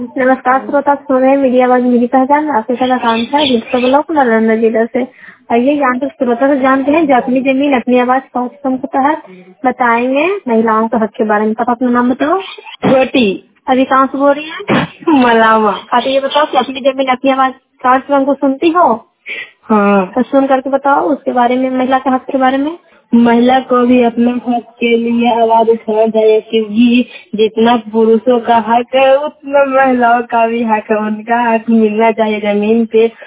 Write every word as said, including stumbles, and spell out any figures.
नमस्कार श्रोता, सुन रहे हैं मीडिया आवाज मेरी पहचान। आपके साथ आकांक्षा है ब्लॉक नालंदा जिला से। आइए जानते श्रोता से जानते हैं जो अपनी जमीन अपनी आवाज कार्यक्रम के तहत बताएंगे महिलाओं के हक के बारे में। तब अपना नाम बताओ। छोटी अभी कहाँ से बोल रही है? मलावा। हाँ, तो ये बताओ कि अपनी जमीन अपनी आवाज कार्यक्रम को सुनती हो? हाँ, तो सुन करके बताओ उसके बारे में, महिला के हक के बारे में। महिला को भी अपने हक के लिए आवाज उठाना चाहिए, क्योंकि जितना पुरुषों का हक है उतना महिलाओं का भी हक है। उनका हक मिलना चाहिए जमीन पे।